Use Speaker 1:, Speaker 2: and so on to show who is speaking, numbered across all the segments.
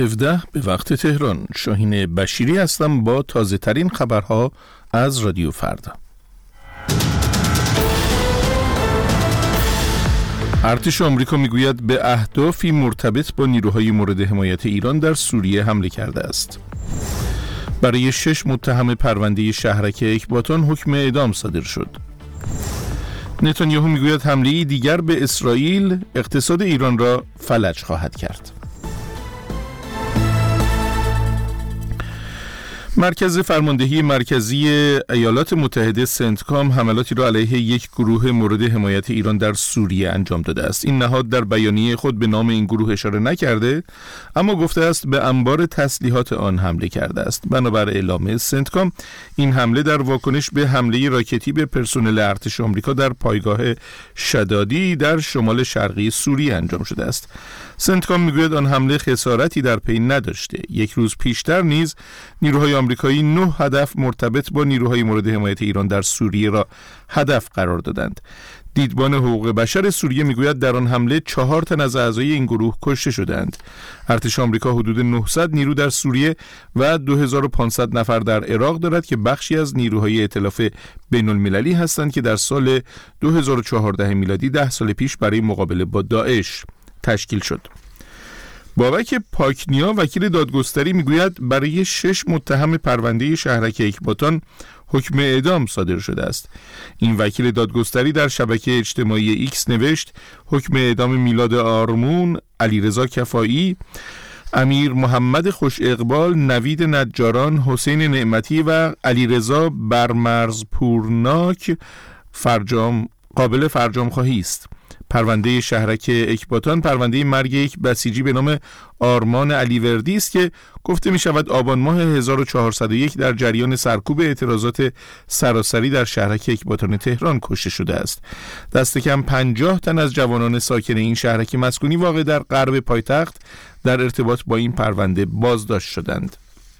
Speaker 1: 17 به وقت تهران. شاهین بشیری هستم با تازه ترین خبرها از رادیو فردا. ارتش آمریکا میگوید به اهدافی مرتبط با نیروهای مورد حمایت ایران در سوریه حمله کرده است. برای 6 متهم پرونده شهرک اکباتان حکم اعدام صادر شد. نتانیاهو میگوید حمله دیگر به اسرائیل اقتصاد ایران را فلج خواهد کرد. مرکز فرماندهی مرکزی ایالات متحده سنتکام حملاتی را علیه یک گروه مورد حمایت ایران در سوریه انجام داده است. این نهاد در بیانیه خود به نام این گروه اشاره نکرده، اما گفته است به انبار تسلیحات آن حمله کرده است. بنابر اعلام سنتکام، این حمله در واکنش به حمله راکتی به پرسنل ارتش آمریکا در پایگاه شدادی در شمال شرقی سوریه انجام شده است. سنتکام میگوید آن حمله خسارتی در پی نداشته. یک روز پیشتر نیز نیروهای آمریکایی 9 هدف مرتبط با نیروهای مورد حمایت ایران در سوریه را هدف قرار دادند. دیدبان حقوق بشر سوریه میگوید در آن حمله 4 تن از اعضای این گروه کشته شدند. ارتش آمریکا حدود 900 نیرو در سوریه و 2500 نفر در عراق دارد که بخشی از نیروهای ائتلاف بین‌المللی هستند که در سال 2014 میلادی 10 سال پیش برای مقابله با داعش تشکیل شد. بابک پاکنیا وکیل دادگستری میگوید برای 6 متهم پرونده شهرک اکباتان حکم اعدام صادر شده است. این وکیل دادگستری در شبکه اجتماعی ایکس نوشت حکم اعدام میلاد آرمون، علیرضا کفایی، امیر محمد خوش اقبال، نوید نجاران، حسین نعمتی و علیرضا برمرز پورناک قابل فرجام خواهی است. پرونده شهرک اکباتان پرونده مرگ یک بسیجی به نام آرمان علیوردی است که گفته می شود آبان ماه 1401 در جریان سرکوب اعتراضات سراسری در شهرک اکباتان تهران کشته شده است. دست کم 50 تن از جوانان ساکن این شهرک مسکونی واقع در غرب پایتخت در ارتباط با این پرونده بازداشت شدند.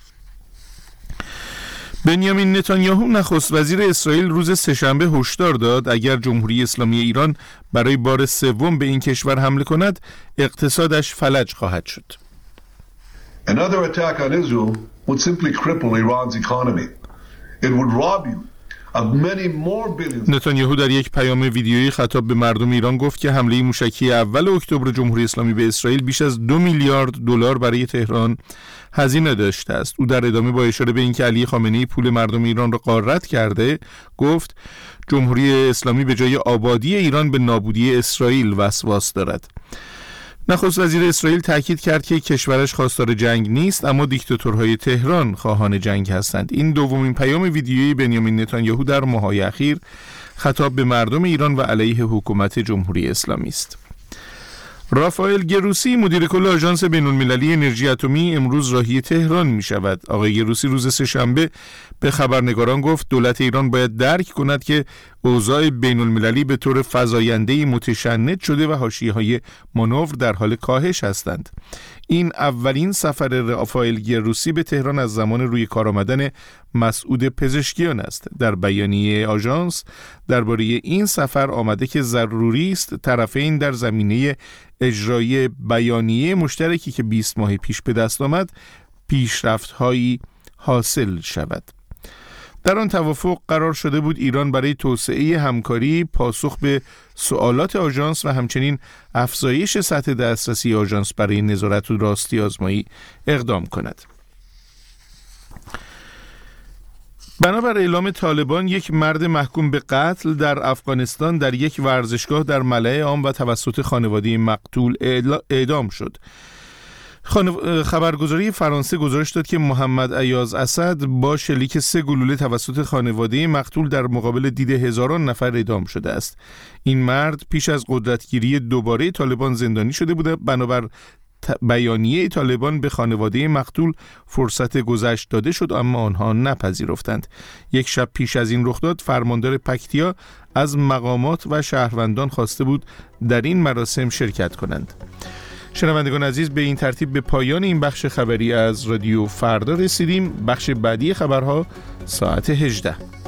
Speaker 1: بنیامین نتانیاهو نخست وزیر اسرائیل روز سه‌شنبه هشدار داد اگر جمهوری اسلامی ایران برای بار سوم به این کشور حمله کند اقتصادش فلج خواهد شد.
Speaker 2: Another attack on Israel would simply cripple Iran's economy. It would rob you of many more billions.
Speaker 1: نتانیاهو در یک پیام ویدیویی خطاب به مردم ایران گفت که حمله موشکی اول اکتبر جمهوری اسلامی به اسرائیل بیش از 2 میلیارد دلار برای تهران هزینه داشته است. او در ادامه با اشاره به اینکه علی خامنه‌ای پول مردم ایران را غارت کرده گفت جمهوری اسلامی به جای آبادی ایران به نابودی اسرائیل وسواس دارد. نخست وزیر اسرائیل تاکید کرد که کشورش خواستار جنگ نیست، اما دیکتاتورهای تهران خواهان جنگ هستند. این دومین پیام ویدیویی بنیامین نتانیاهو در ماه‌های اخیر خطاب به مردم ایران و علیه حکومت جمهوری اسلامی است. رافائل گروسی مدیر کل آژانس بین‌المللی انرژی اتمی امروز راهی تهران می شود. آقای گروسی روز سه‌شنبه به خبرنگاران گفت دولت ایران باید درک کند که اوضاع بین‌المللی به طور فزاینده‌ای متشنج شده و حاشیه‌های مانور در حال کاهش هستند. این اولین سفر رافائل گروسی به تهران از زمان روی کار آمدن مسعود پزشکیان است. در بیانیه آژانس درباره این سفر آمده که ضروری است طرفین در زمینه اجرای بیانیه مشترکی که 20 ماه پیش به دست آمد پیشرفت‌هایی حاصل شود. در آن توافق قرار شده بود ایران برای توسعه همکاری پاسخ به سوالات آژانس و همچنین افزایش سطح دسترسی آژانس برای نظارت و راستی آزمایی اقدام کند. بنابر اعلام طالبان یک مرد محکوم به قتل در افغانستان در یک ورزشگاه در ملأ عام و توسط خانواده مقتول اعدام شد. خبرگزاری فرانسه گزارش داد که محمد ایاز اسد با شلیک 3 گلوله توسط خانواده مقتول در مقابل دید هزاران نفر اعدام شده است. این مرد پیش از قدرتگیری دوباره طالبان زندانی شده بود. بنابر بیانیه طالبان به خانواده مقتول فرصت گذشت داده شد، اما آنها نپذیرفتند. یک شب پیش از این رخداد فرماندار پکتیا از مقامات و شهروندان خواسته بود در این مراسم شرکت کنند. شنوندگان عزیز، به این ترتیب به پایان این بخش خبری از رادیو فردا رسیدیم. بخش بعدی خبرها ساعت 18.